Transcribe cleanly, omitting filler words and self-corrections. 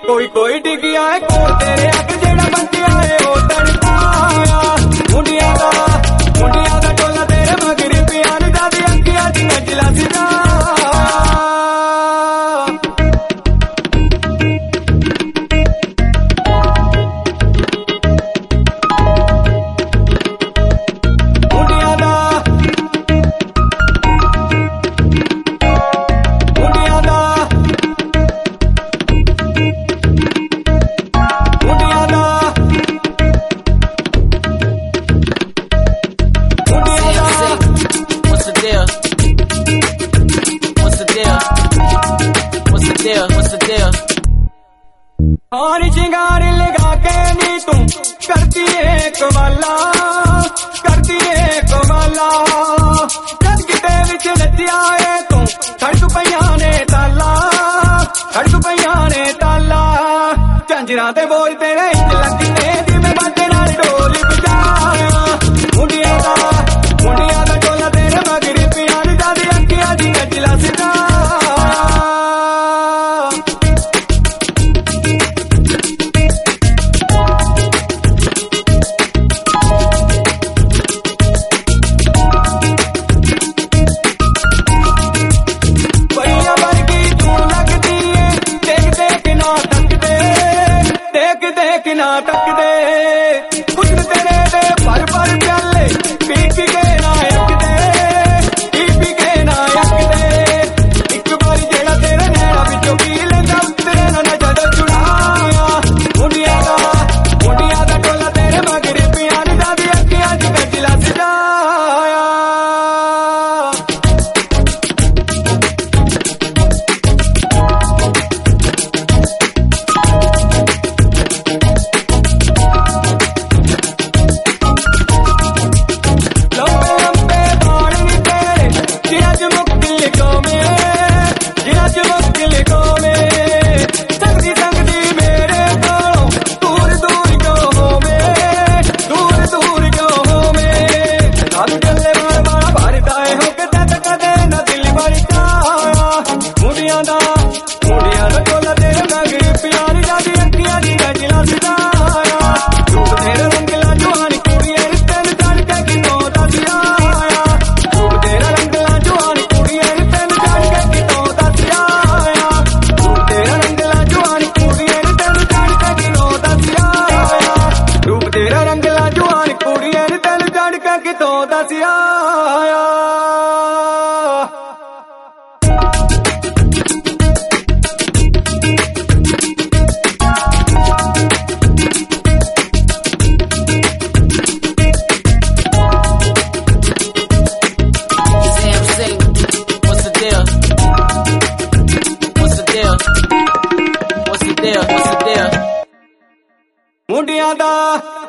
कोई कोई डिगिया है कोल तेरे अग जेड़ा बंदिया है ओ तड़पाया मुंडिया दा टोला तेरे मगरी पियान दादी अखियां च नजला सिरा और शिंगार लगा के नी तू करती है कमाला जद किते विच नचिया है तू खड़क पईयां ने ताला झांजरा ते बोल तेरे इंज लगदे जिवें बाजे नाल ढोल बजाया मुंडिया दा टोला तेरे मगरी पियान दादी अखियां दी नचला सिरा ना तक दे कुछ तेरे दे पर प्याले पी के ना एक दे ना एक दे एक बार जेड़ा तेरे नैना विचों पी लेंदा तेरे ना जदों चुड़ाया मुंडिया दा टोला तेरे मगरे पियान दादी अखियां च गजला सजाया मुंडिया दा टोला तेरे मगरी पियान दादी अखियां दी गजला सजाया रूप तेरा रंगला जवानी कुड़ियां तेन चढ़ के कितों दसिया रूप तेरा रंगला जवानी कुड़ियां तेन चढ़ के कितों दसिया रूप तेरा रंगला जवानी कुड़ियां तेन चढ़ के कितों दसिया रूप तेरा रंगला जवानी कुड़ियां तेन चढ़ के कितों दसिया मुंडिया दा